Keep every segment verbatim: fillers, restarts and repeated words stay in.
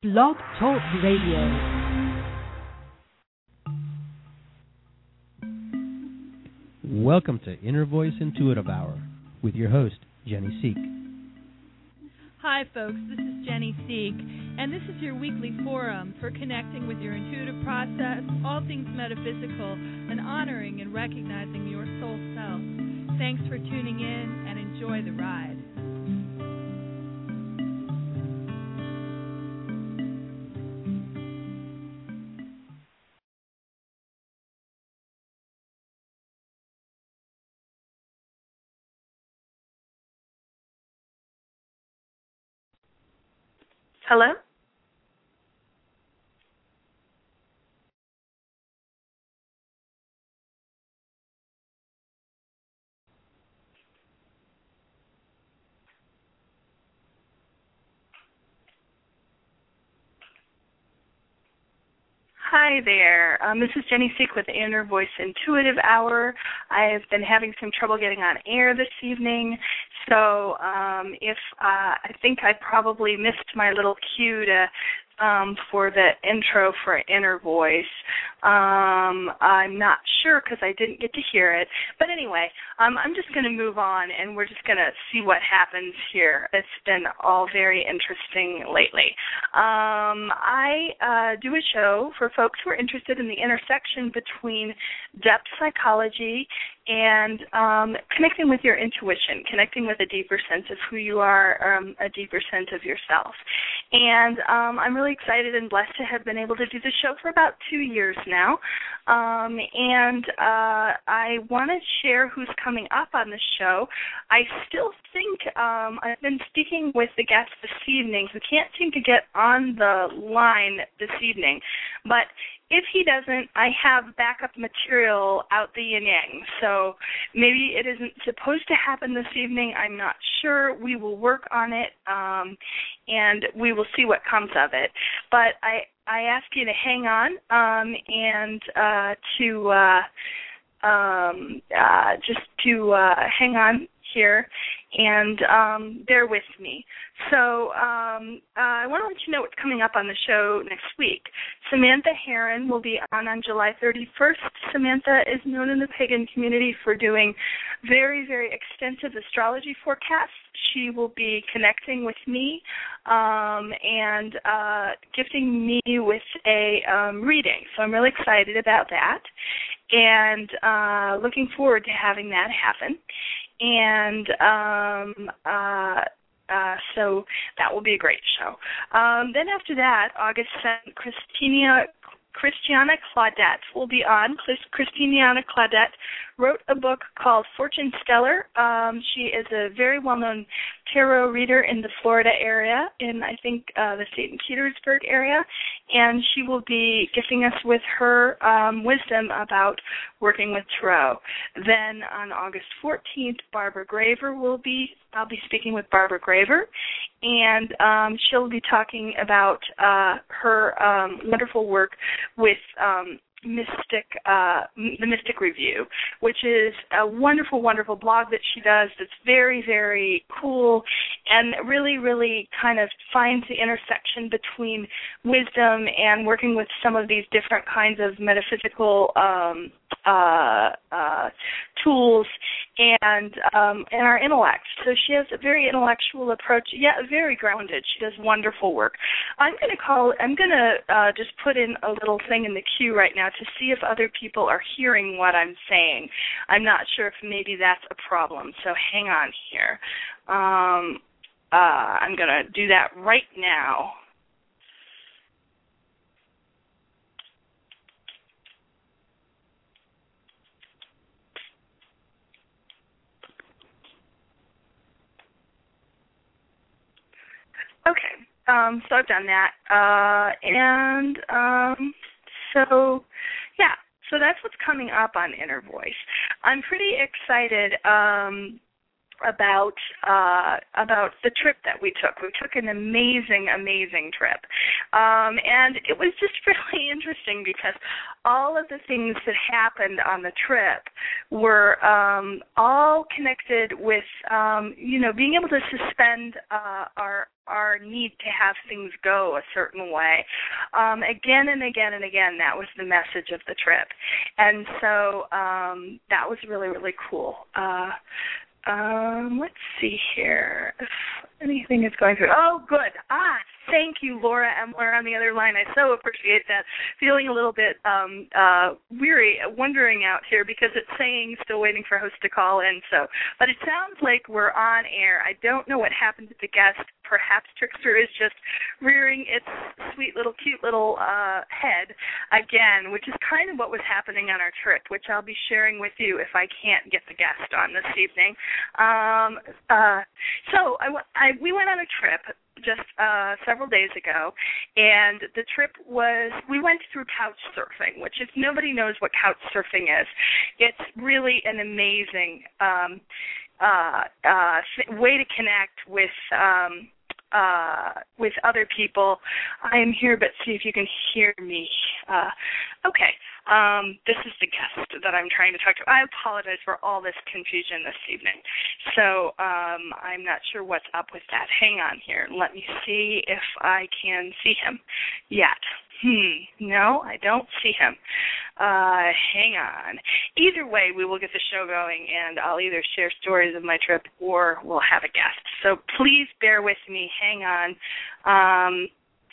Blog Talk Radio. Welcome to Inner Voice Intuitive Hour with your host, Jenny Seek. Hi, folks. This is Jenny Seek, and this is your weekly forum for connecting with your intuitive process, all things metaphysical, and honoring and recognizing your soul self. Thanks for tuning in, and enjoy the ride. Hello? Hi there. Um, this is Jenny Seek with the Inner Voice Intuitive Hour. I have been having some trouble getting on air this evening, so um, if uh, I think I probably missed my little cue to um, for the intro for Inner Voice. Um, I'm not sure because I didn't get to hear it. But anyway, um, I'm just going to move on, and we're just going to see what happens here. It's been all very interesting lately. Um, I uh, do a show for folks who are interested in the intersection between depth psychology and um, connecting with your intuition, connecting with a deeper sense of who you are, um, a deeper sense of yourself. And um, I'm really excited and blessed to have been able to do the show for about two years now. Um, and uh, I want to share who's coming up on the show. I still think um, I've been speaking with the guest this evening who can't seem to get on the line this evening. But if he doesn't, I have backup material out the yin-yang. So maybe it isn't supposed to happen this evening. I'm not sure. We will work on it, um, and we will see what comes of it. But I, I ask you to hang on um, and uh, to uh, um, uh, just to uh, hang on here and um, bear with me. So um, uh, I want to let you know what's coming up on the show next week. Samantha Heron will be on on July thirty-first. Samantha is known in the pagan community for doing very, very extensive astrology forecasts. She will be connecting with me um, and uh, gifting me with a um, reading. So I'm really excited about that and uh, looking forward to having that happen. And um, uh, uh, so that will be a great show. Um, then after that, August seventh, Christina Christiana Claudette will be on. Christiana Claudette wrote a book called Fortune Stellar. Um, she is a very well-known tarot reader in the Florida area, in I think uh, the Saint Petersburg area, and she will be gifting us with her um, wisdom about working with tarot. Then on August fourteenth, Barbara Graver will be, I'll be speaking with Barbara Graver, and um, she'll be talking about uh, her um, wonderful work with um, Mystic, uh, the Mystic Review, which is a wonderful, wonderful blog that she does that's very, very cool and really, really kind of finds the intersection between wisdom and working with some of these different kinds of metaphysical um, uh, uh, tools and um, and our intellect. So she has a very intellectual approach, yeah, very grounded. She does wonderful work. I'm going to call. I'm going to uh, just put in a little thing in the queue right now to see if other people are hearing what I'm saying. I'm not sure if maybe that's a problem. So hang on here. Um, uh, I'm going to do that right now. Okay, um, so I've done that, uh, and um, so, yeah, so that's what's coming up on Inner Voice. I'm pretty excited um, about uh, about the trip that we took. We took an amazing, amazing trip. Um, and it was just really interesting because all of the things that happened on the trip were um, all connected with, um, you know, being able to suspend uh, our our need to have things go a certain way. Um, again and again and again, that was the message of the trip. And so um, that was really, really cool. Uh, um, let's see here if anything is going through. Oh, good. Ah, thank you, Laura Emler on the other line. I so appreciate that. Feeling a little bit um, uh, weary, wondering out here because it's saying still waiting for host to call in. So, but it sounds like we're on air. I don't know what happened to the guest. Perhaps Trickster is just rearing its sweet little, cute little uh, head again, which is kind of what was happening on our trip, which I'll be sharing with you if I can't get the guest on this evening. Um, uh, so I, I, we went on a trip just uh, several days ago, and the trip was, we went through couch surfing, which if nobody knows what couch surfing is, it's really an amazing um, uh, uh, th- way to connect with um, uh, with other people. I am here, but see if you can hear me. Uh, okay. Um, this is the guest that I'm trying to talk to. I apologize for all this confusion this evening. So um, I'm not sure what's up with that. Hang on here. Let me see if I can see him yet. Hmm, no, I don't see him. Uh, hang on. Either way, we will get the show going, and I'll either share stories of my trip or we'll have a guest. So please bear with me. Hang on. Um,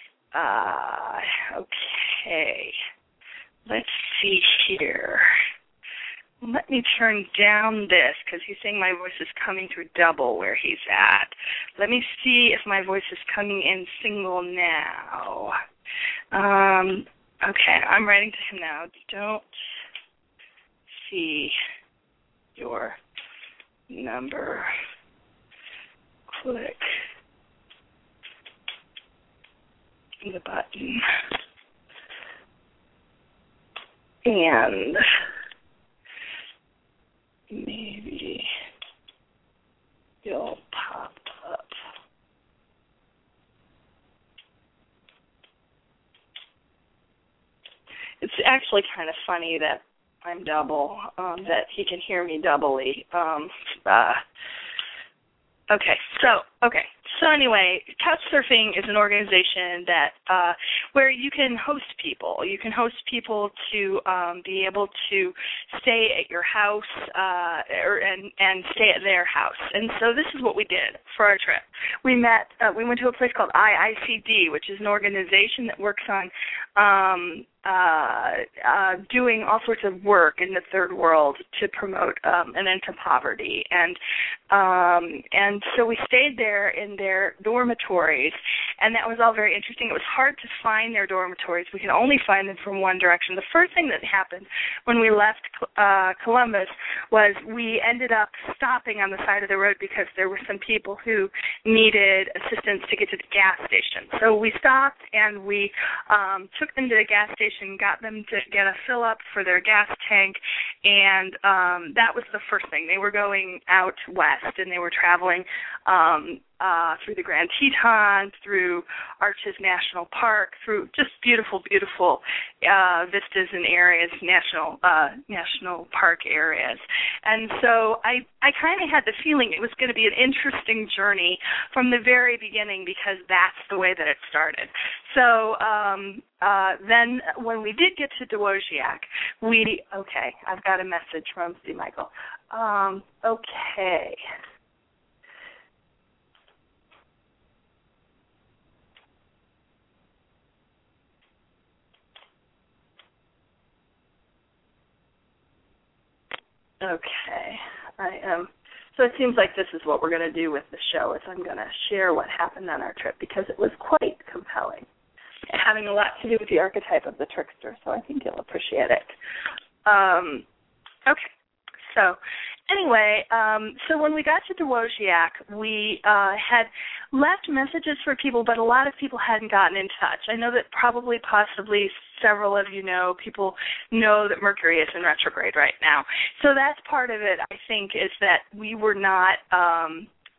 uh, okay. Let's see here. Let me turn down this because he's saying my voice is coming through double where he's at. Let me see if my voice is coming in single now. Um, okay, I'm writing to him now. Don't see your number. Click the button. And maybe you'll pop up. It's actually kind of funny that I'm double, um, that he can hear me doubly. Um, uh, okay, so, okay. So anyway, Couchsurfing is an organization that uh, where you can host people. You can host people to um, be able to stay at your house uh, or, and, and stay at their house. And so this is what we did for our trip. We met, uh, we went to a place called I I C D, which is an organization that works on um, uh, uh, doing all sorts of work in the third world to promote um, an end to poverty. And um, and so we stayed there in their dormitories, and that was all very interesting. It was hard to find their dormitories. We could only find them from one direction. The first thing that happened when we left uh, Columbus was we ended up stopping on the side of the road because there were some people who needed assistance to get to the gas station. So we stopped and we um, took them to the gas station, got them to get a fill up for their gas tank, and um, that was the first thing. They were going out west, and they were traveling um, uh, through the Grand Tetons, through Arches National Park, through just beautiful, beautiful uh, vistas and areas, national uh, national park areas. And so I, I kind of had the feeling it was going to be an interesting journey from the very beginning because that's the way that it started. So um, uh, then when we did get to Dowagiac, we, okay, I've got a message from Steve Michael. Um, okay. Okay, I am. So it seems like this is what we're going to do with the show, is I'm going to share what happened on our trip because it was quite compelling, having a lot to do with the archetype of the trickster, so I think you'll appreciate it. Um, okay, so anyway, um, so when we got to Dowagiac, we uh, had left messages for people, but a lot of people hadn't gotten in touch. I know that probably, possibly, several of you know, people know that Mercury is in retrograde right now. So that's part of it, I think, is that we were not um,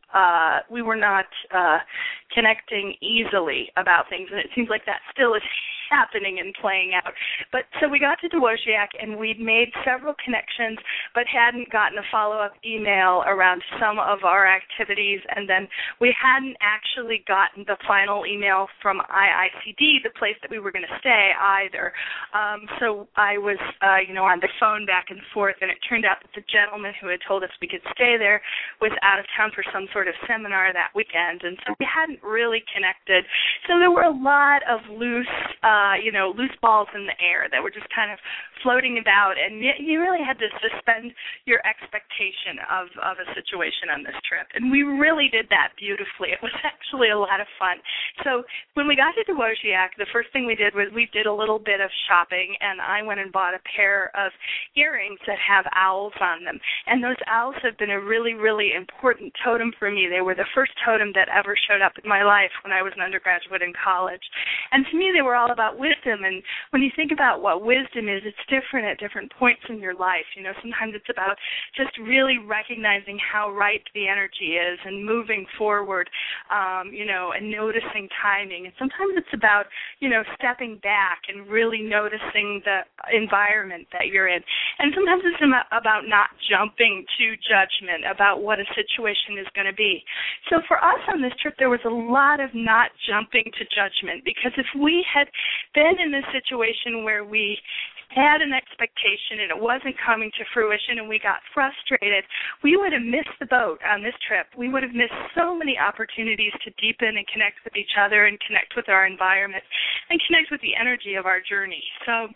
uh, we were not uh, connecting easily about things, and it seems like that still is happening and playing out. But so we got to Wozniak, and we'd made several connections, but hadn't gotten a follow-up email around some of our activities, and then we hadn't actually gotten the final email from I I C D, the place that we were going to stay, either. Um, so I was, uh, you know, on the phone back and forth, and it turned out that the gentleman who had told us we could stay there was out of town for some sort of seminar that weekend, and so we hadn't really connected. So there were a lot of loose, uh, you know, loose balls in the air that were just kind of floating about, and you really had to suspend your expectation of, of a situation on this trip. And we really did that beautifully. It was actually a lot of fun. So when we got to Wozniak, the first thing we did was we did a little bit of shopping, and I went and bought a pair of earrings that have owls on them. And those owls have been a really, really important totem for me. They were the first totem that ever showed up in my life when I was an undergraduate in college. And to me, they were all about wisdom. And when you think about what wisdom is, it's different at different points in your life. You know, sometimes it's about just really recognizing how right the energy is and moving forward, um, you know, and noticing timing. And sometimes it's about, you know, stepping back and really noticing the environment that you're in. And sometimes it's about not jumping to judgment about what a situation is going to be. So for us on this trip, there was a lot of not jumping to judgment, because if we had been in a situation where we had an expectation and it wasn't coming to fruition and we got frustrated, we would have missed the boat on this trip. We would have missed so many opportunities to deepen and connect with each other and connect with our environment and connect with the energy of our journey. So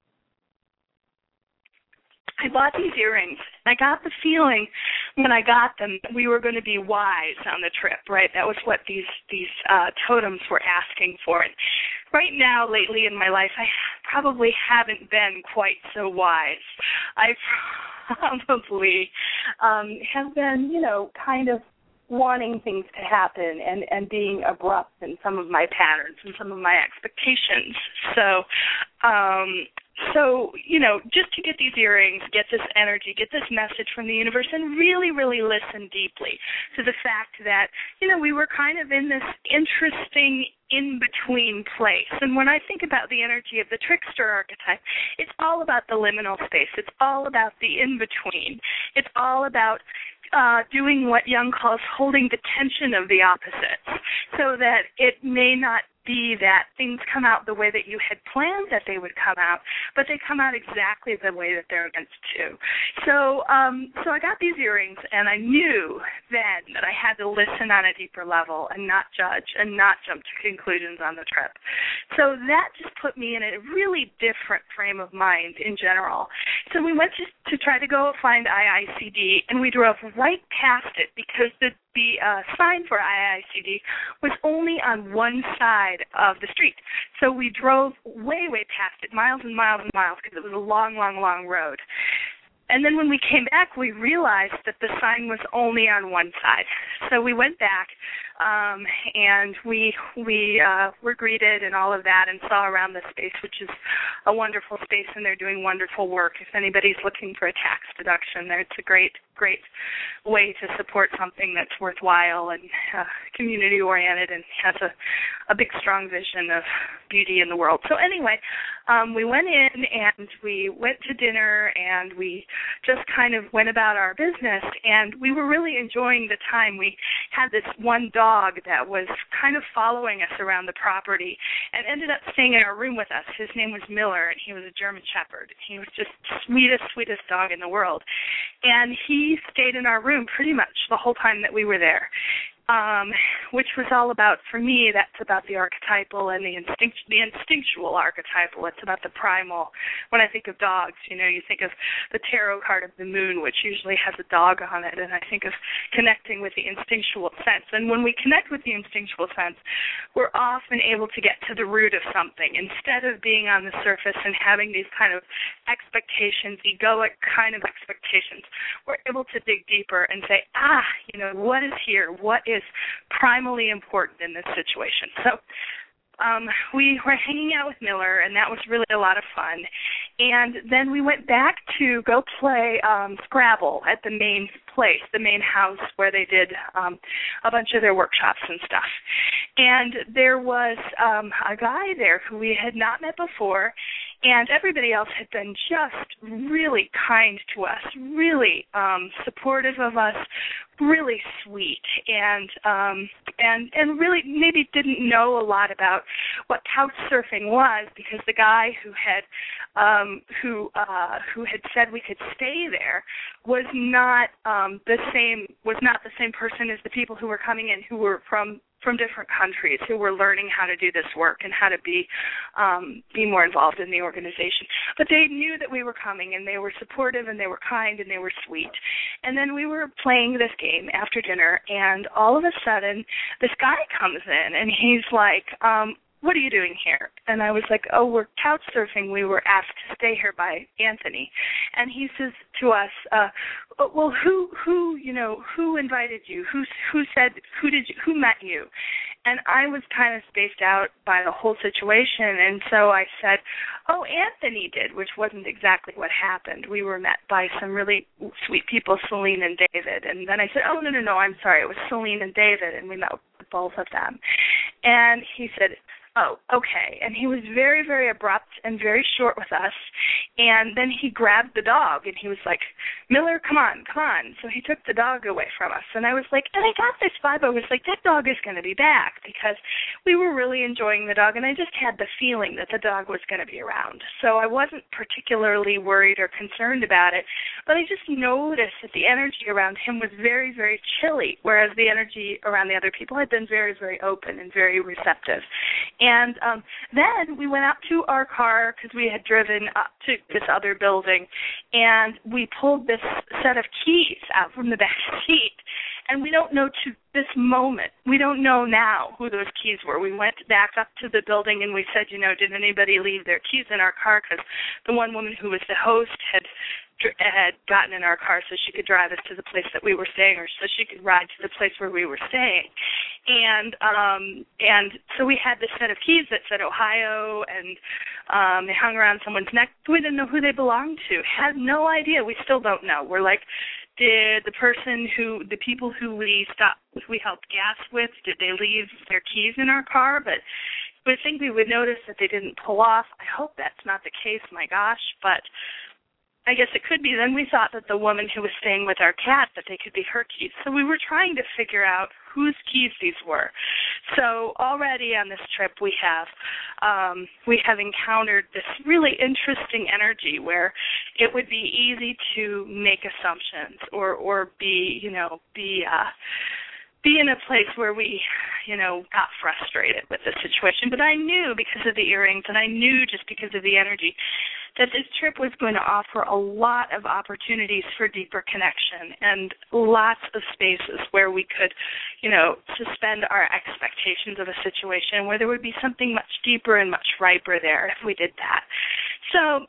I bought these earrings. I got the feeling when I got them that we were going to be wise on the trip, right? That was what these these uh, totems were asking for. And right now, lately in my life, I probably haven't been quite so wise. I probably um, have been, you know, kind of wanting things to happen and, and being abrupt in some of my patterns and some of my expectations. So, um, so, you know, just to get these earrings, get this energy, get this message from the universe, and really, really listen deeply to the fact that, you know, we were kind of in this interesting in-between place. And when I think about the energy of the trickster archetype, it's all about the liminal space. It's all about the in-between. It's all about uh, doing what Jung calls holding the tension of the opposites, so that it may not be that things come out the way that you had planned that they would come out, but they come out exactly the way that they're meant to. So, um, so I got these earrings, and I knew then that I had to listen on a deeper level and not judge and not jump to conclusions on the trip. So that just put me in a really different frame of mind in general. So we went to, to try to go find I I C D, and we drove right past it because the The uh, sign for I I C D was only on one side of the street. So we drove way, way past it, miles and miles and miles, because it was a long, long, long road. And then when we came back, we realized that the sign was only on one side. So we went back, um, and we we uh, were greeted and all of that, and saw around the space, which is a wonderful space, and they're doing wonderful work. If anybody's looking for a tax deduction, it's a great, great way to support something that's worthwhile and uh, community-oriented and has a, a big, strong vision of beauty in the world. So anyway, um, we went in, and we went to dinner, and we just kind of went about our business, and we were really enjoying the time. We had this one dog that was kind of following us around the property and ended up staying in our room with us. His name was Miller, and he was a German Shepherd. He was just the sweetest, sweetest dog in the world. And he stayed in our room pretty much the whole time that we were there. Um, which was all about, for me, that's about the archetypal and the instinct, the instinctual archetypal. It's about the primal. When I think of dogs, you know, you think of the tarot card of the moon, which usually has a dog on it, and I think of connecting with the instinctual sense. And when we connect with the instinctual sense, we're often able to get to the root of something instead of being on the surface and having these kind of expectations, egoic kind of expectations. We're able to dig deeper and say, ah, you know, what is here? What is primally important in this situation? So um, we were hanging out with Miller, and that was really a lot of fun. And then we went back to go play um, Scrabble at the main place, the main house where they did um, a bunch of their workshops and stuff. And there was um, a guy there who we had not met before, and everybody else had been just really kind to us, really um, supportive of us, really sweet, and um, and and really maybe didn't know a lot about what couch surfing was, because the guy who had um, who uh, who had said we could stay there was not um, the same was not the same person as the people who were coming in who were from. from different countries, who were learning how to do this work and how to be um, be more involved in the organization. But they knew that we were coming, and they were supportive, and they were kind, and they were sweet. And then we were playing this game after dinner, and all of a sudden, this guy comes in, and he's like, um, what are you doing here? And I was like, oh, we're couch surfing. We were asked to stay here by Anthony. And he says to us, uh, well, who, who, you know, who invited you? Who, who said, who did you, who met you? And I was kind of spaced out by the whole situation. And so I said, oh, Anthony did, which wasn't exactly what happened. We were met by some really sweet people, Celine and David. And then I said, oh, no, no, no, I'm sorry. It was Celine and David, and we met with both of them. And he said, oh, okay. And he was very, very abrupt and very short with us. And then he grabbed the dog, and he was like, Miller, come on, come on. So he took the dog away from us. And I was like, and I got this vibe. I was like, that dog is going to be back, because we were really enjoying the dog, and I just had the feeling that the dog was going to be around. So I wasn't particularly worried or concerned about it, but I just noticed that the energy around him was very, very chilly, whereas the energy around the other people had been very, very open and very receptive. And um, then we went out to our car, because we had driven up to this other building, and we pulled this set of keys out from the back seat. And we don't know to this moment, we don't know now who those keys were. We went back up to the building, and we said, you know, did anybody leave their keys in our car? Because the one woman who was the host had had gotten in our car so she could drive us to the place that we were staying, or so she could ride to the place where we were staying. And um, and so we had this set of keys that said Ohio, and um, they hung around someone's neck. We didn't know who they belonged to. Had no idea. We still don't know. We're like, did the person who, the people who we stopped, we helped gas with, did they leave their keys in our car? But we think we would notice that they didn't pull off. I hope that's not the case, my gosh, but I guess it could be. Then we thought that the woman who was staying with our cat, that they could be her keys. So we were trying to figure out whose keys these were. So already on this trip we have um, we have encountered this really interesting energy where it would be easy to make assumptions or or be you know be uh, be in a place where we, you know, got frustrated with the situation. But I knew because of the earrings, and I knew just because of the energy, that this trip was going to offer a lot of opportunities for deeper connection and lots of spaces where we could, you know, suspend our expectations of a situation, where there would be something much deeper and much riper there if we did that. So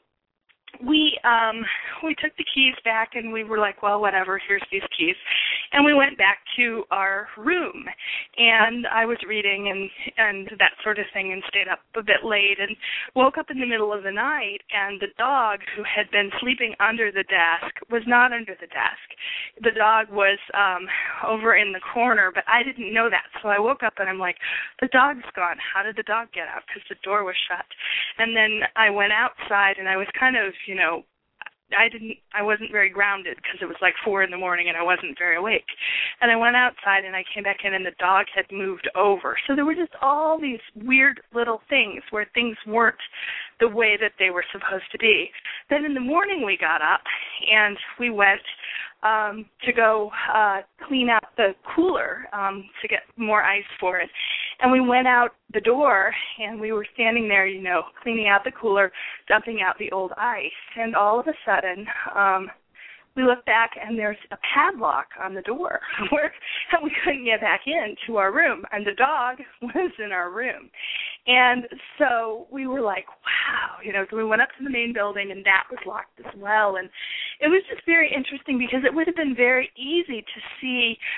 we um, we took the keys back, and we were like, well, whatever, here's these keys. And we went back to our room, and I was reading and, and that sort of thing, and stayed up a bit late and woke up in the middle of the night, and the dog, who had been sleeping under the desk, was not under the desk. The dog was um, over in the corner, but I didn't know that. So I woke up, and I'm like, the dog's gone. How did the dog get out? Because the door was shut. And then I went outside, and I was kind of, you know, I didn't, I wasn't very grounded because it was like four in the morning and I wasn't very awake. And I went outside and I came back in and the dog had moved over. So there were just all these weird little things where things weren't the way that they were supposed to be. Then in the morning we got up and we went um, to go uh, clean out the cooler um, to get more ice for it. And we went out the door, and we were standing there, you know, cleaning out the cooler, dumping out the old ice. And all of a sudden, um, we looked back, and there's a padlock on the door, where and we couldn't get back into our room. And the dog was in our room. And so we were like, wow, you know, so we went up to the main building, and that was locked as well. And it was just very interesting because it would have been very easy to see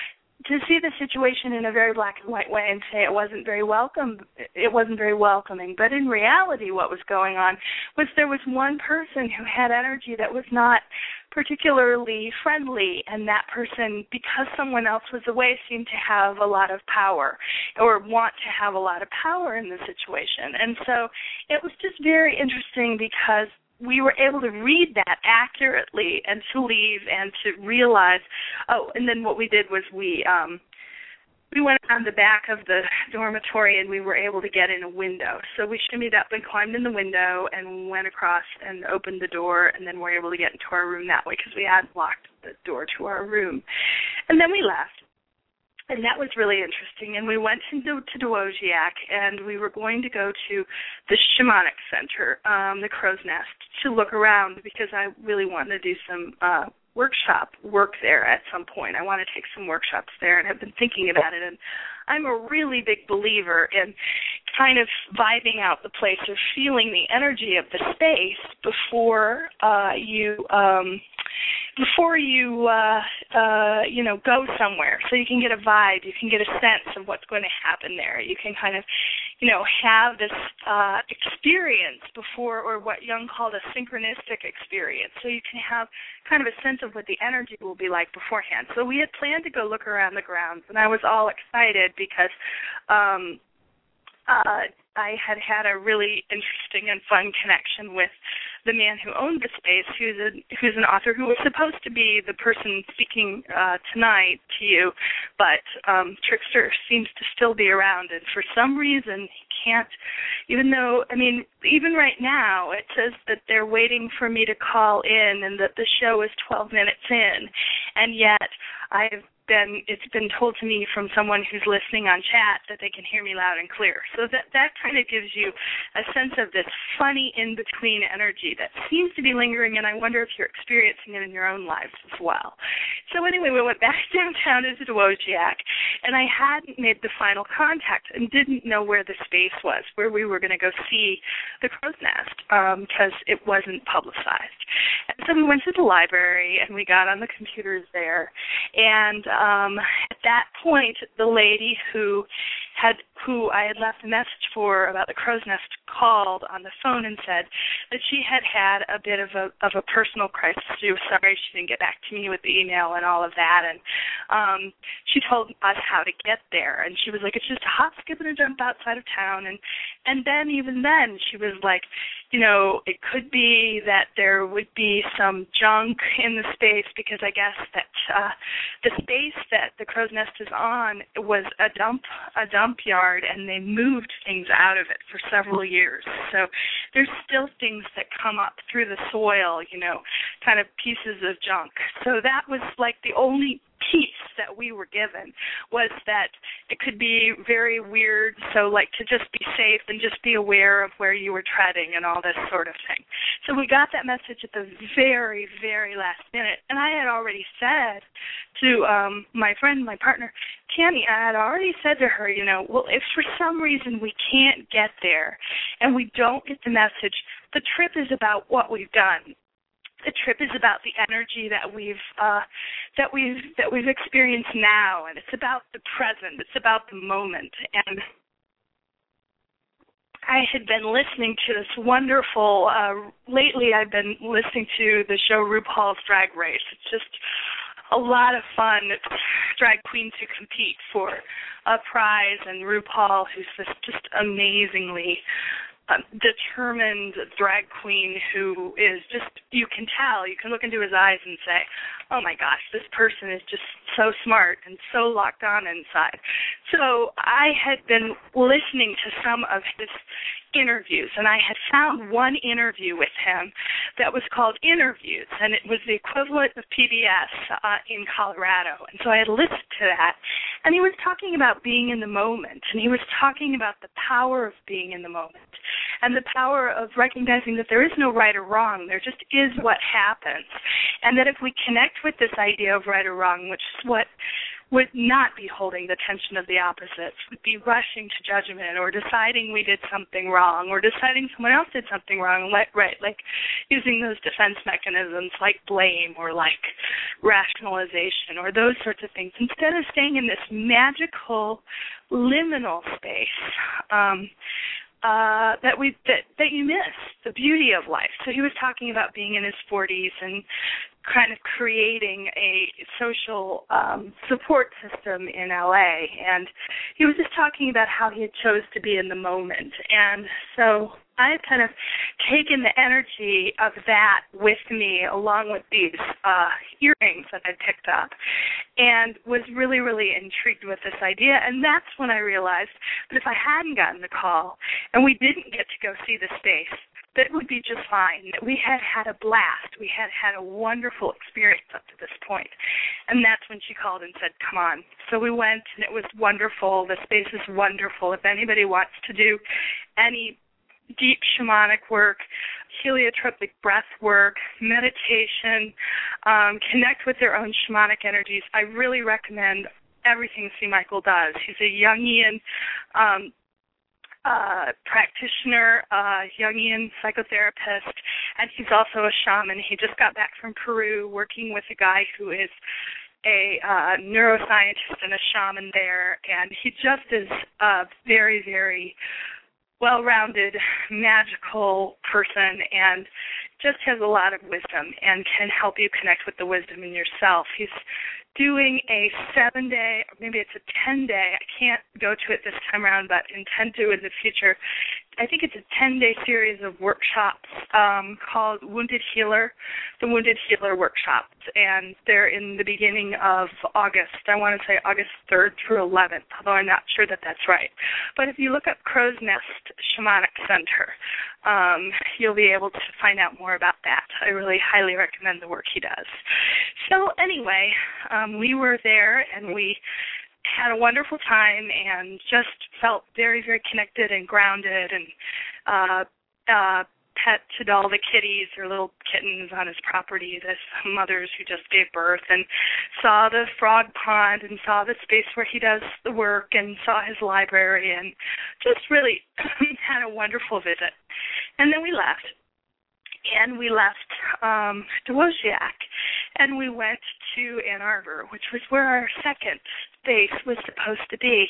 to see the situation in a very black and white way and say it wasn't very welcome, it wasn't very welcoming. But in reality, what was going on was there was one person who had energy that was not particularly friendly, and that person, because someone else was away, seemed to have a lot of power or want to have a lot of power in the situation. And so it was just very interesting because we were able to read that accurately and to leave and to realize, oh, and then what we did was we um, we went around the back of the dormitory and we were able to get in a window. So we shimmied up and climbed in the window and went across and opened the door, and then were able to get into our room that way because we had locked the door to our room. And then we left. And that was really interesting. And we went into to Dowagiac, and we were going to go to the Shamanic Center, um, the Crow's Nest, to look around because I really wanted to do some uh, workshop work there at some point. I want to take some workshops there, and have been thinking about it. And I'm a really big believer in kind of vibing out the place or feeling the energy of the space before uh, you um, before you uh, uh, you know go somewhere, so you can get a vibe, you can get a sense of what's going to happen there. You can kind of you know have this uh, experience before, or what Jung called a synchronistic experience. So you can have kind of a sense of what the energy will be like beforehand. So we had planned to go look around the grounds, and I was all excited because um, uh, I had had a really interesting and fun connection with the man who owned the space, who's a who's an author who was supposed to be the person speaking uh, tonight to you, but um, Trickster seems to still be around, and for some reason he can't, even though, I mean, even right now it says that they're waiting for me to call in and that the show is twelve minutes in, and yet I've been, it's been told to me from someone who's listening on chat that they can hear me loud and clear. So that, that kind of gives you a sense of this funny in-between energy that seems to be lingering, and I wonder if you're experiencing it in your own lives as well. So anyway, we went back downtown into Dowagiac, and I hadn't made the final contact and didn't know where the space was, where we were going to go see the Crow's Nest, because um, it wasn't publicized. And so we went to the library, and we got on the computers there, and Um, at that point, the lady who had who I had left a message for about the Crow's Nest called on the phone and said that she had had a bit of a of a personal crisis. She was sorry she didn't get back to me with the email and all of that, and um, she told us how to get there. And she was like, "It's just a hop, skip, and a jump outside of town." And and then even then, she was like, you know, it could be that there would be some junk in the space because I guess that uh, the space that the Crow's Nest is on was a dump a dump yard, and they moved things out of it for several years. So there's still things that come up through the soil, you know, kind of pieces of junk. So that was like the only piece that we were given, was that it could be very weird, so like to just be safe and just be aware of where you were treading and all this sort of thing. So we got that message at the very, very last minute, and I had already said to um, my friend, my partner, Tammy, I had already said to her, you know, well, if for some reason we can't get there and we don't get the message, the trip is about what we've done. The trip is about the energy that we've uh, that we've that we've experienced now, and it's about the present. It's about the moment. And I had been listening to this wonderful. Uh, lately, I've been listening to the show RuPaul's Drag Race. It's just a lot of fun. It's drag queens who compete for a prize, and RuPaul, who's this just amazingly Uh, determined drag queen who is just, you can tell, you can look into his eyes and say, oh my gosh, this person is just so smart and so locked on inside. So I had been listening to some of his interviews, and I had found one interview with him that was called Interviews, and it was the equivalent of P B S uh, in Colorado. And so I had listened to that, and he was talking about being in the moment, and he was talking about the power of being in the moment and the power of recognizing that there is no right or wrong. There just is what happens, and that if we connect with this idea of right or wrong, which is what would not be holding the tension of the opposites, would be rushing to judgment or deciding we did something wrong or deciding someone else did something wrong, like, right, like using those defense mechanisms like blame or like rationalization or those sorts of things, instead of staying in this magical liminal space um, uh, that we that, that you miss, the beauty of life. So he was talking about being in his forties and kind of creating a social um, support system in L A, and he was just talking about how he had chose to be in the moment. And so I had kind of taken the energy of that with me along with these uh, earrings that I picked up and was really, really intrigued with this idea. And that's when I realized that if I hadn't gotten the call and we didn't get to go see the space, that it would be just fine, that we had had a blast. We had had a wonderful experience up to this point. And that's when she called and said, come on. So we went, and it was wonderful. The space is wonderful. If anybody wants to do any deep shamanic work, heliotropic breath work, meditation, um, connect with their own shamanic energies, I really recommend everything C. Michael does. He's a Jungian um, uh, practitioner, uh, Jungian psychotherapist, and he's also a shaman. He just got back from Peru working with a guy who is a uh, neuroscientist and a shaman there, and he just is a very, very well-rounded, magical person and just has a lot of wisdom and can help you connect with the wisdom in yourself. He's doing a seven-day, or maybe it's a ten-day, I can't go to it this time around, but intend to in the future. I think it's a ten-day series of workshops um, called Wounded Healer, the Wounded Healer Workshops, and they're in the beginning of August. I want to say August third through eleventh, although I'm not sure that that's right. But if you look up Crow's Nest Shamanic Center, um, you'll be able to find out more about that. I really highly recommend the work he does. So anyway, um, we were there, and we had a wonderful time and just felt very, very connected and grounded, and uh, uh, petted all the kitties or little kittens on his property, the mothers who just gave birth, and saw the frog pond and saw the space where he does the work and saw his library, and just really had a wonderful visit. And then we left. And we left um, Dowagiac, and we went to Ann Arbor, which was where our second base was supposed to be.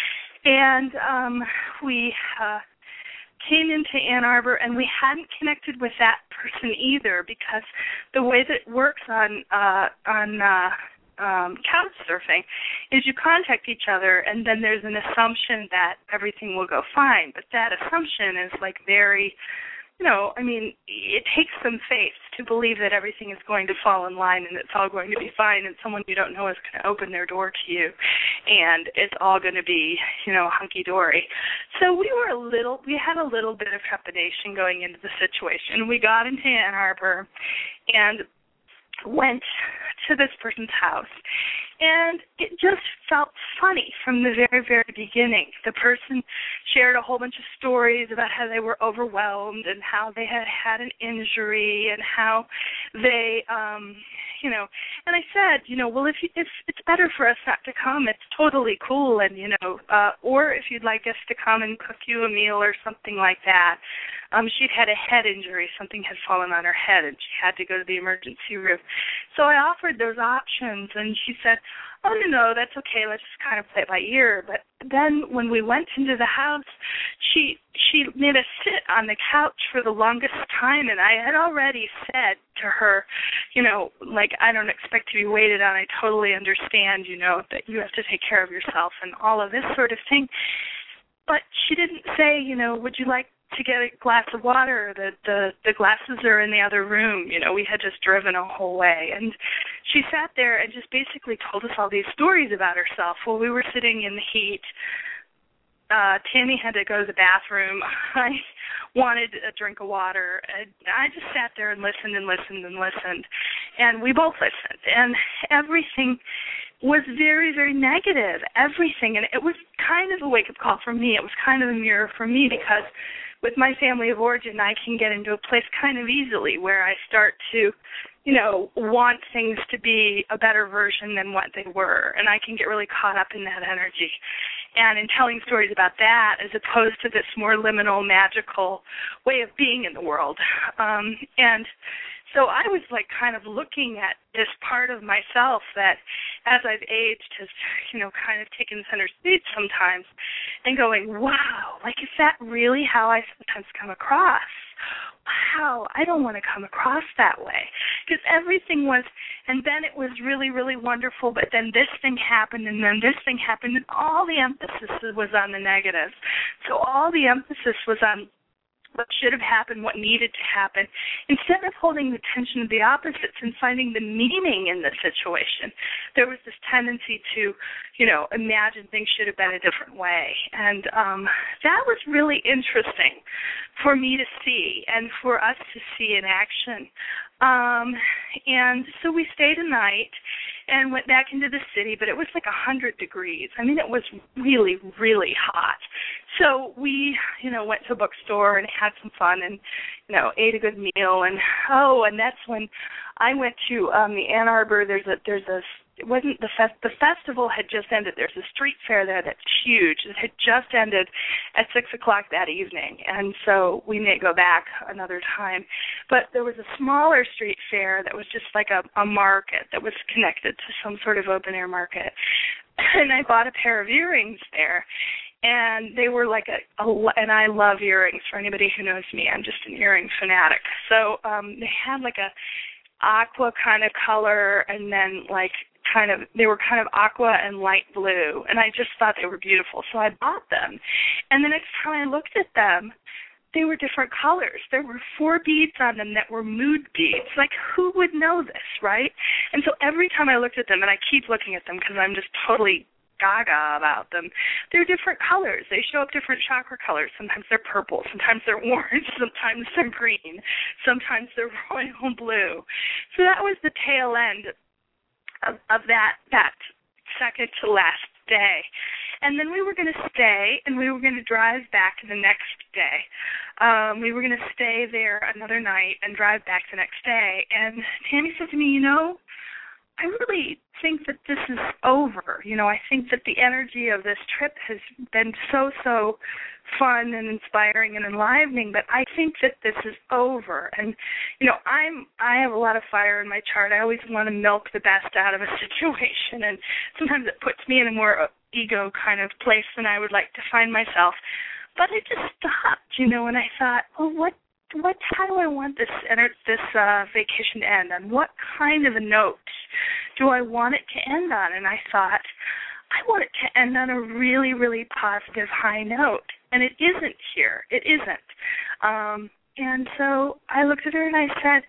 And um, we uh, came into Ann Arbor, and we hadn't connected with that person either, because the way that it works on uh, on uh, um, couch surfing is you contact each other, and then there's an assumption that everything will go fine. But that assumption is like very... You know, I mean, it takes some faith to believe that everything is going to fall in line and it's all going to be fine and someone you don't know is going to open their door to you and it's all going to be, you know, hunky-dory. So we were a little, we had a little bit of trepidation going into the situation. We got into Ann Arbor and went to this person's house. And it just felt funny from the very, very beginning. The person shared a whole bunch of stories about how they were overwhelmed and how they had had an injury and how they, um, you know, and I said, you know, well, if, you, if it's better for us not to come, it's totally cool, and, you know, uh, or if you'd like us to come and cook you a meal or something like that. Um, she'd had a head injury. Something had fallen on her head, and she had to go to the emergency room. So I offered those options, and she said, oh, no, no, that's okay. Let's just kind of play it by ear. But then when we went into the house, she she made us sit on the couch for the longest time, and I had already said to her, you know, like, I don't expect to be waited on. I totally understand, you know, that you have to take care of yourself and all of this sort of thing. But she didn't say, you know, would you like to get a glass of water? The, the the glasses are in the other room. You know, we had just driven a whole way. And she sat there and just basically told us all these stories about herself. While we were sitting in the heat, uh, Tammy had to go to the bathroom. I wanted a drink of water. And I just sat there and listened and listened and listened. And we both listened. And everything was very, very negative, everything. And it was kind of a wake-up call for me. It was kind of a mirror for me, because with my family of origin, I can get into a place kind of easily where I start to, you know, want things to be a better version than what they were, and I can get really caught up in that energy. And in telling stories about that as opposed to this more liminal, magical way of being in the world. Um, and so I was like kind of looking at this part of myself that as I've aged has, you know, kind of taken center stage sometimes and going, wow, like is that really how I sometimes come across? Wow, I don't want to come across that way. Because everything was, and then it was really, really wonderful, but then this thing happened, and then this thing happened, and all the emphasis was on the negative. So all the emphasis was on what should have happened, what needed to happen, instead of holding the tension of the opposites and finding the meaning in the situation. There was this tendency to, you know, imagine things should have been a different way. And um, that was really interesting for me to see and for us to see in action. Um, and so we stayed a night and went back into the city, but it was like one hundred degrees. I mean, it was really, really hot. So we, you know, went to a bookstore and had some fun and, you know, ate a good meal. And, oh, and that's when I went to um, the Ann Arbor. There's a, there's a, it wasn't the fest, the festival had just ended. There's a street fair there that's huge. It had just ended at six o'clock that evening. And so we may go back another time. But there was a smaller street fair that was just like a, a market that was connected to some sort of open-air market. And I bought a pair of earrings there. And they were like a, a, and I love earrings. For anybody who knows me, I'm just an earring fanatic. So um, they had like a aqua kind of color, and then like kind of, they were kind of aqua and light blue. And I just thought they were beautiful. So I bought them. And the next time I looked at them, they were different colors. There were four beads on them that were mood beads. Like, who would know this, right? And so every time I looked at them, and I keep looking at them because I'm just totally gaga about them, they're different colors. They show up different chakra colors. Sometimes they're purple, sometimes they're orange, sometimes they're green, sometimes they're royal blue. So that was the tail end of, of that that second to last day. And then we were going to stay, and we were going to drive back the next day. Um, we were going to stay there another night and drive back the next day. And Tammy said to me, you know, I really think that this is over. You know, I think that the energy of this trip has been so, so fun and inspiring and enlivening, but I think that this is over. And, you know, I'm, I have a lot of fire in my chart. I always want to milk the best out of a situation, and sometimes it puts me in a more ego kind of place than I would like to find myself. But I just stopped, you know, and I thought, well, what What? How do I want this this uh, vacation to end? On what kind of a note do I want it to end on? And I thought, I want it to end on a really, really positive high note. And it isn't here. It isn't. Um, and so I looked at her and I said,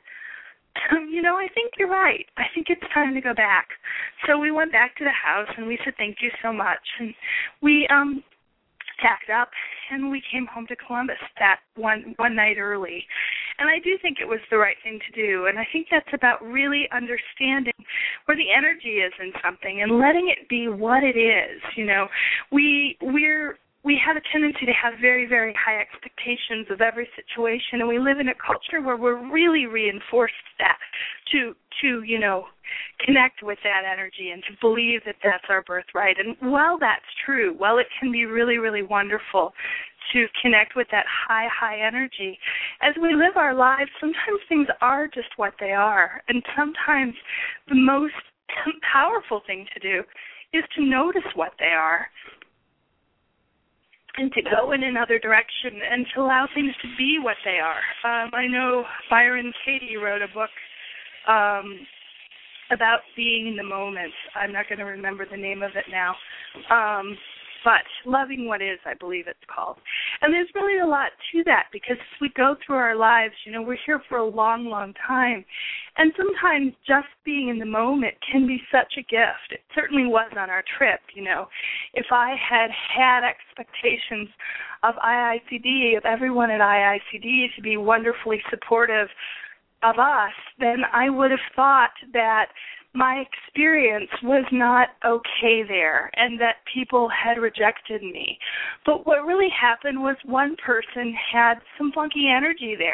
um, you know, I think you're right. I think it's time to go back. So we went back to the house and we said, thank you so much. And we um, packed up and we came home to Columbus that one one night early. And I do think it was the right thing to do. And I think that's about really understanding where the energy is in something and letting it be what it is. You know, we we're we have a tendency to have very, very high expectations of every situation, and we live in a culture where we're really reinforced that to, to you know, connect with that energy and to believe that that's our birthright. And while that's true, while it can be really, really wonderful to connect with that high, high energy, as we live our lives, sometimes things are just what they are, and sometimes the most powerful thing to do is to notice what they are, and to go in another direction and to allow things to be what they are. Um, I know Byron Katie wrote a book um, about being in the moment. I'm not going to remember the name of it now. Um, but Loving What Is, I believe it's called. And there's really a lot to that because as we go through our lives, you know, we're here for a long, long time. And sometimes just being in the moment can be such a gift. It certainly was on our trip, you know. If I had had expectations of I I C D, of everyone at I I C D to be wonderfully supportive of us, then I would have thought that my experience was not okay there and that people had rejected me. But what really happened was one person had some funky energy there,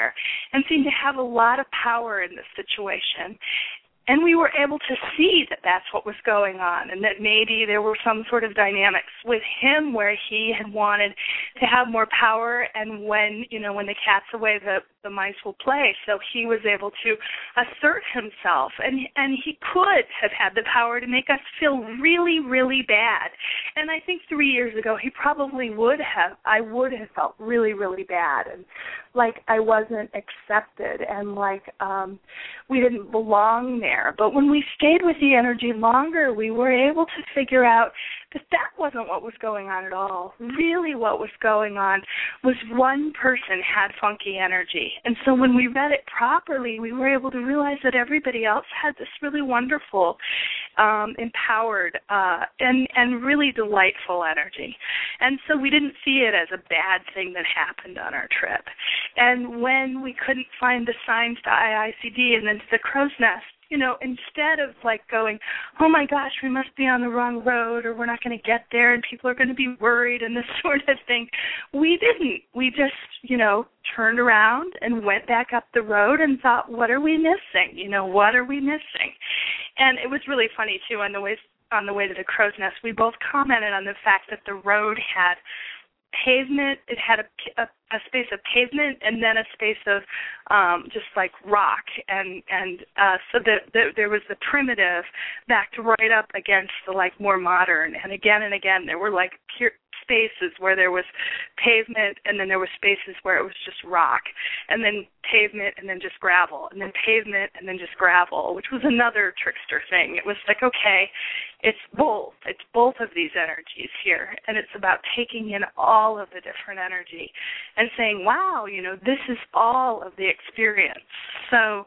and seemed to have a lot of power in this situation. And we were able to see that that's what was going on, and that maybe there were some sort of dynamics with him where he had wanted to have more power, and when, you know, when the cat's away, the, the mice will play. So he was able to assert himself, and and he could have had the power to make us feel really, really bad. And I think three years ago he probably would have, I would have felt really, really bad, and like I wasn't accepted, and like um, we didn't belong there. But when we stayed with the energy longer, we were able to figure out that that wasn't what was going on at all. Really what was going on was one person had funky energy. And so when we read it properly, we were able to realize that everybody else had this really wonderful, um, empowered, uh, and, and really delightful energy. And so we didn't see it as a bad thing that happened on our trip. And when we couldn't find the signs to I I C D and then to the crow's nest, you know, instead of like going, oh my gosh, we must be on the wrong road, or we're not going to get there and people are going to be worried and this sort of thing, we didn't. We just, you know, turned around and went back up the road and thought, what are we missing? You know, what are we missing? And it was really funny, too, on the way, on the way to the crow's nest, we both commented on the fact that the road had pavement, it had a, a, a space of pavement and then a space of um, just like rock, and and uh, so the, the, there was the primitive backed right up against the like more modern, and again and again there were like pure spaces where there was pavement, and then there were spaces where it was just rock, and then pavement, and then just gravel, and then pavement, and then just gravel, which was another trickster thing. It was like, okay, it's both. It's both of these energies here, and it's about taking in all of the different energy and saying, wow, you know, this is all of the experience. So,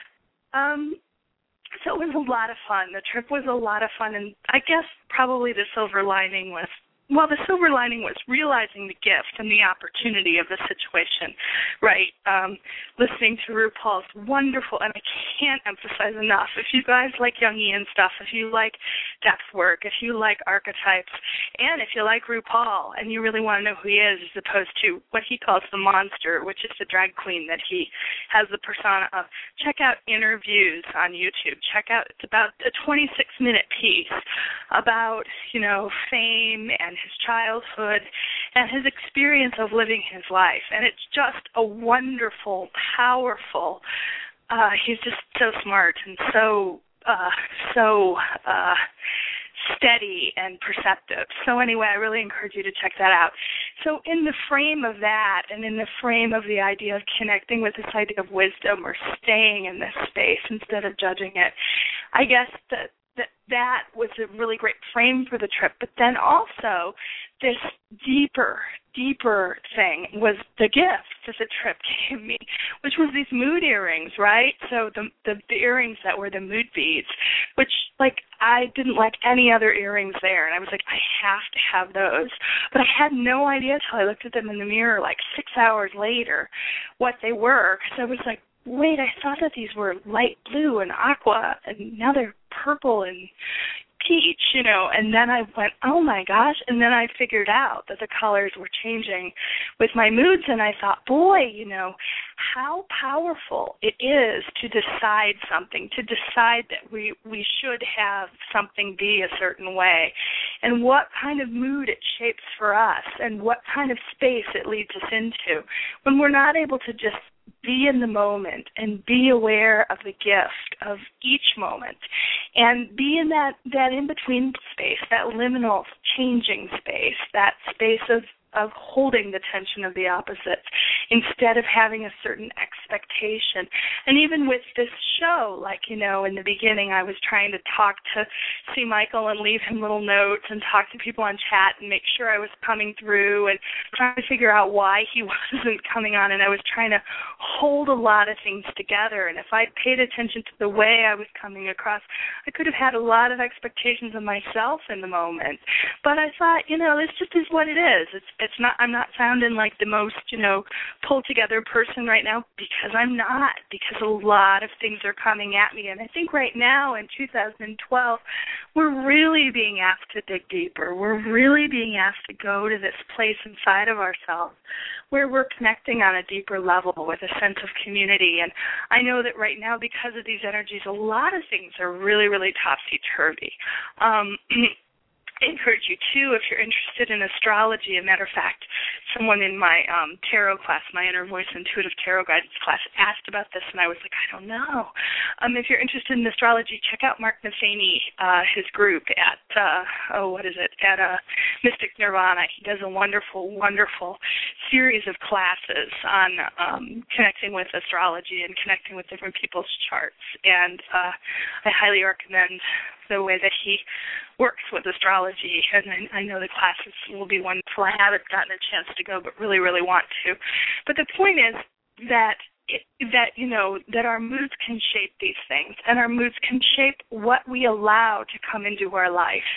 um, so it was a lot of fun. The trip was a lot of fun, and I guess probably the silver lining was Well, the silver lining was realizing the gift and the opportunity of the situation, right? Um, listening to RuPaul's wonderful, and I can't emphasize enough, if you guys like Jungian stuff, if you like depth work, if you like archetypes, and if you like RuPaul and you really want to know who he is as opposed to what he calls the monster, which is the drag queen that he has the persona of, check out Interviews on YouTube. Check out, it's about a twenty-six minute piece about, you know, fame and his childhood and his experience of living his life. And it's just a wonderful, powerful, uh, he's just so smart and so, uh, so uh, steady and perceptive. So anyway, I really encourage you to check that out. So in the frame of that, and in the frame of the idea of connecting with this idea of wisdom or staying in this space instead of judging it, I guess that That, that was a really great frame for the trip. But then also this deeper, deeper thing was the gift that the trip gave me, which was these mood earrings, right? So the, the, the earrings that were the mood beads, which, like, I didn't like any other earrings there. And I was like, I have to have those. But I had no idea until I looked at them in the mirror like six hours later what they were, because I was like, wait, I thought that these were light blue and aqua, and now they're purple and peach, you know, and then I went, oh my gosh, and then I figured out that the colors were changing with my moods, and I thought, boy, you know, how powerful it is to decide something, to decide that we, we should have something be a certain way, and what kind of mood it shapes for us, and what kind of space it leads us into. When we're not able to just be in the moment and be aware of the gift of each moment and be in that, that in-between space, that liminal changing space, that space of, of holding the tension of the opposites instead of having a certain expectation. And even with this show, like, you know, in the beginning I was trying to talk to C. Michael and leave him little notes and talk to people on chat and make sure I was coming through and trying to figure out why he wasn't coming on, and I was trying to hold a lot of things together. And if I'd paid attention to the way I was coming across, I could have had a lot of expectations of myself in the moment. But I thought, you know, this just is what it is. It's It's not, I'm not sounding like the most, you know, pulled together person right now, because because I'm not, because a lot of things are coming at me. And I think right now in two thousand twelve, we're really being asked to dig deeper. We're really being asked to go to this place inside of ourselves where we're connecting on a deeper level with a sense of community. And I know that right now, because of these energies, a lot of things are really, really topsy-turvy. Um, I encourage you, too, if you're interested in astrology. As a matter of fact, someone in my um, tarot class, my Inner Voice Intuitive Tarot Guidance class, asked about this, and I was like, I don't know. Um, if you're interested in astrology, check out Mark Nathany, uh, his group at, uh, oh, what is it, at uh, Mystic Nirvana. He does a wonderful, wonderful series of classes on um, connecting with astrology and connecting with different people's charts, and uh, I highly recommend the way that he works with astrology, and I, I know the classes will be wonderful. I haven't gotten a chance to go, but really, really want to. But the point is that it, that you know that our moods can shape these things, and our moods can shape what we allow to come into our life.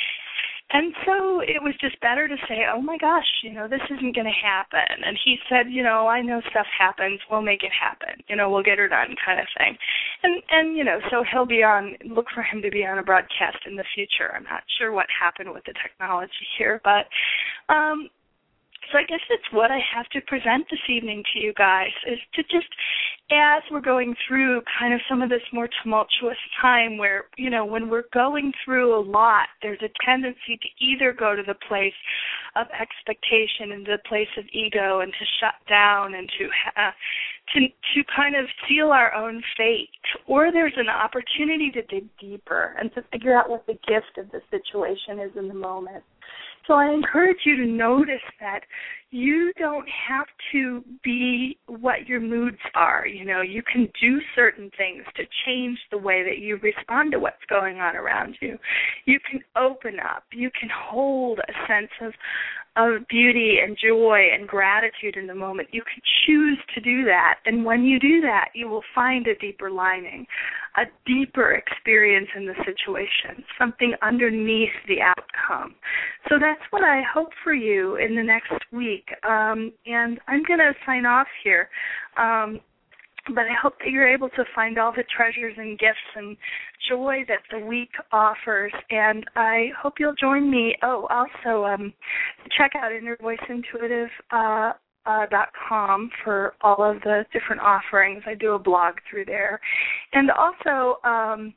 And so it was just better to say, oh, my gosh, you know, this isn't going to happen. And he said, you know, I know stuff happens. We'll make it happen. You know, we'll get her done kind of thing. And, and you know, so he'll be on, look for him to be on a broadcast in the future. I'm not sure what happened with the technology here, but um, so I guess that's what I have to present this evening to you guys, is to just, as we're going through kind of some of this more tumultuous time where, you know, when we're going through a lot, there's a tendency to either go to the place of expectation and the place of ego and to shut down and to uh, to to kind of seal our own fate, or there's an opportunity to dig deeper and to figure out what the gift of the situation is in the moment. So I encourage you to notice that you don't have to be what your moods are. You know, you can do certain things to change the way that you respond to what's going on around you. You can open up. You can hold a sense of of beauty and joy and gratitude in the moment. You can choose to do that. And when you do that, you will find a deeper lining, a deeper experience in the situation, something underneath the outcome. So that's what I hope for you in the next week. Um, and I'm going to sign off here. Um, But I hope that you're able to find all the treasures and gifts and joy that the week offers. And I hope you'll join me. Oh, also, um, check out inner voice intuitive dot com for all of the different offerings. I do a blog through there. And also, um,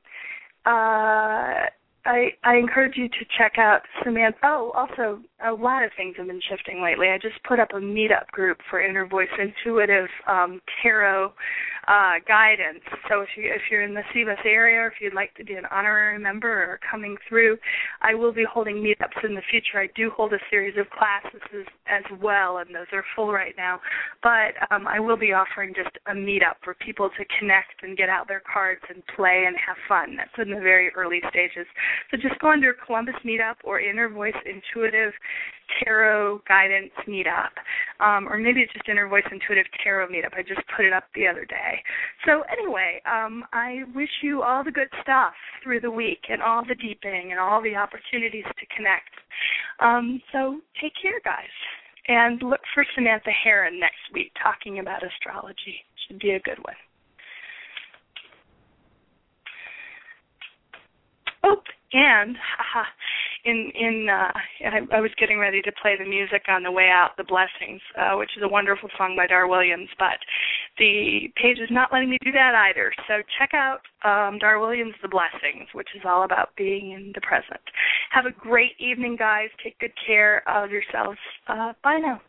uh, I, I encourage you to check out Samantha. Oh, also, a lot of things have been shifting lately. I just put up a meetup group for Inner Voice Intuitive um, Tarot uh, Guidance. So if, you, if you're in the Sebas area, or if you'd like to be an honorary member or coming through, I will be holding meetups in the future. I do hold a series of classes as, as well, and those are full right now. But um, I will be offering just a meetup for people to connect and get out their cards and play and have fun. That's in the very early stages. So just go under Columbus Meetup or Inner Voice Intuitive Tarot Guidance Meetup, um, or maybe it's just Inner Voice Intuitive Tarot Meetup. I just put it up the other day. So anyway, um, I wish you all the good stuff through the week and all the deepening and all the opportunities to connect. Um, so take care, guys. And look for Samantha Heron next week talking about astrology. Should be a good one. Oh, and haha, in in uh, I, I was getting ready to play the music on the way out, The Blessings, uh, which is a wonderful song by Dar Williams, but the page is not letting me do that either. So check out um, Dar Williams' The Blessings, which is all about being in the present. Have a great evening, guys. Take good care of yourselves. Uh, bye now.